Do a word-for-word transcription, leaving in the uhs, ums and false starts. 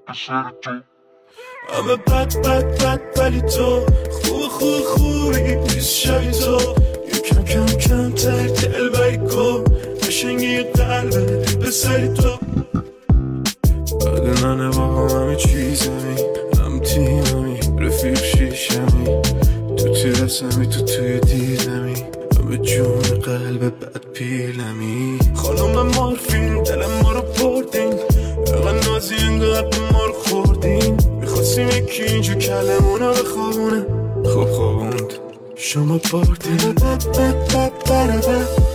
همه بد بد بد ولی تو خوب خوب خوبی نیست شبی تو یکم کم کم تر دل بری کن قشنگی قلبه بسری تو بعد منه بابا همه چیزمی هم تیممی رفیق شیشمی تو توی رسمی تو توی دیدمی همه جون قلب بد پیلمی خانم مارفین دل ما رو بردین اقل نازی انگار ما رو خوردین میخواستیم یکی اینجا کلمونه بخوابونه خب خوابوند شما بردین بد بد بد بد بد